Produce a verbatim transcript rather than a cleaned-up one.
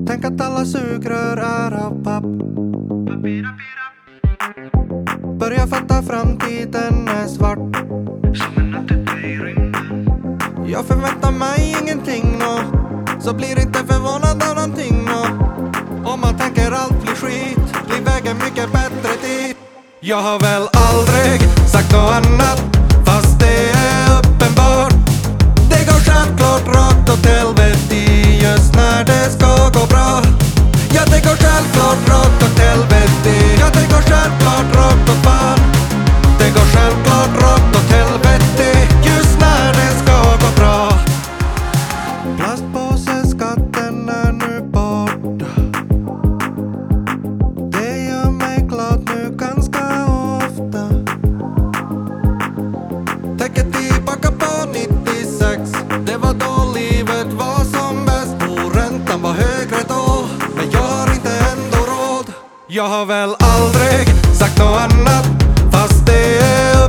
Tänk att alla sugrör är av papp. Börja fatta framtiden är svart. Jag förväntar mig ingenting nå, så blir inte förvånad av någonting nå. Om man tänker allt blir skit, blir vägen mycket bättre dit. Jag har väl aldrig sagt något annat, fast det är uppenbart. Det går självklart rakt åt helvete just när det ska gå bra. Ja, det går självklart rakt åt helvete. Ja, det går självklart rakt åt fan. Det går självklart rakt åt helvete just när det ska gå bra. Plastpåseskatten är nu borta. Det gör mig glad nu ganska ofta. Tänker tillbaka på nittiosex. Det var då livet var som bäst. Och räntan var högre då, men jag har inte ändå råd. Jag har väl aldrig sagt något annat, fast det är